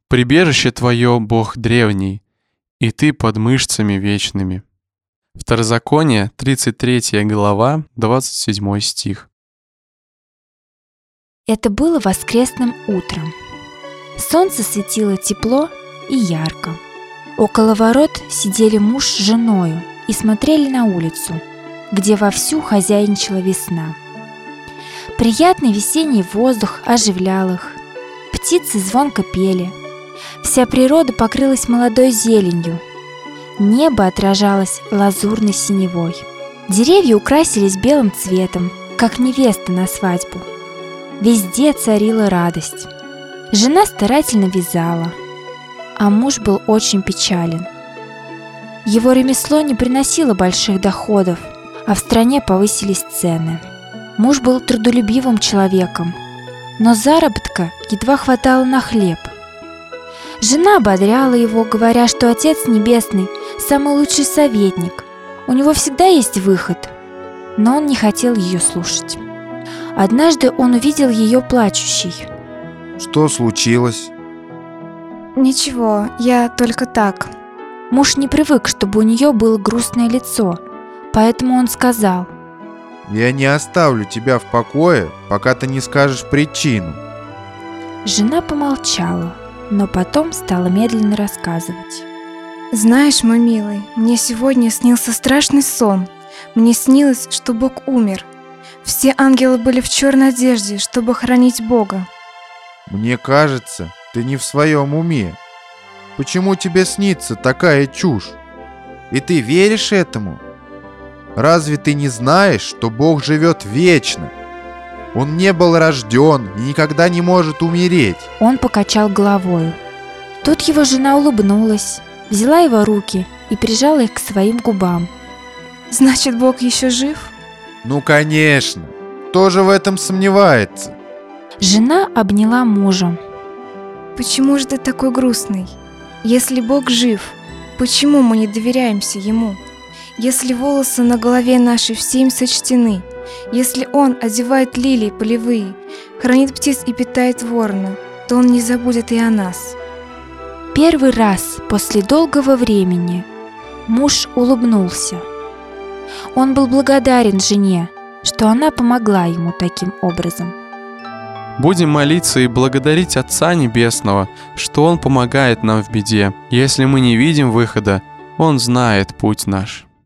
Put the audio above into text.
Прибежище твое, Бог древний, и ты под мышцами вечными. Второзаконие, 33 глава, 27 стих. Это было воскресным утром. Солнце светило тепло и ярко. Около ворот сидели муж с женою и смотрели на улицу, где вовсю хозяйничала весна. Приятный весенний воздух оживлял их. Птицы звонко пели. Вся природа покрылась молодой зеленью. Небо отражалось лазурной синевой. Деревья украсились белым цветом, как невеста на свадьбу. Везде царила радость. Жена старательно вязала, а муж был очень печален. Его ремесло не приносило больших доходов, а в стране повысились цены. Муж был трудолюбивым человеком, но заработка едва хватало на хлеб. Жена ободряла его, говоря, что Отец Небесный – самый лучший советник, у него всегда есть выход, но он не хотел ее слушать. Однажды он увидел ее плачущей. Что случилось? Ничего, я только так. Муж не привык, чтобы у нее было грустное лицо, поэтому он сказал: Я не оставлю тебя в покое, пока ты не скажешь причину. Жена помолчала, но потом стала медленно рассказывать. Знаешь, мой милый, мне сегодня снился страшный сон. Мне снилось, что Бог умер. Все ангелы были в черной одежде, чтобы хранить Бога. Мне кажется, ты не в своем уме. Почему тебе снится такая чушь? И ты веришь этому? Разве ты не знаешь, что Бог живет вечно? Он не был рожден и никогда не может умереть. Он покачал головою. Тут его жена улыбнулась, взяла его руки и прижала их к своим губам. Значит, Бог еще жив? Ну, конечно. Кто же в этом сомневается? Жена обняла мужа. Почему же ты такой грустный? Если Бог жив, почему мы не доверяемся Ему? Если волосы на голове нашей в 7 сочтены, если Он одевает лилии полевые, хранит птиц и питает ворона, то Он не забудет и о нас. Первый раз после долгого времени муж улыбнулся. Он был благодарен жене, что она помогла ему таким образом. Будем молиться и благодарить Отца Небесного, что Он помогает нам в беде. Если мы не видим выхода, Он знает путь наш.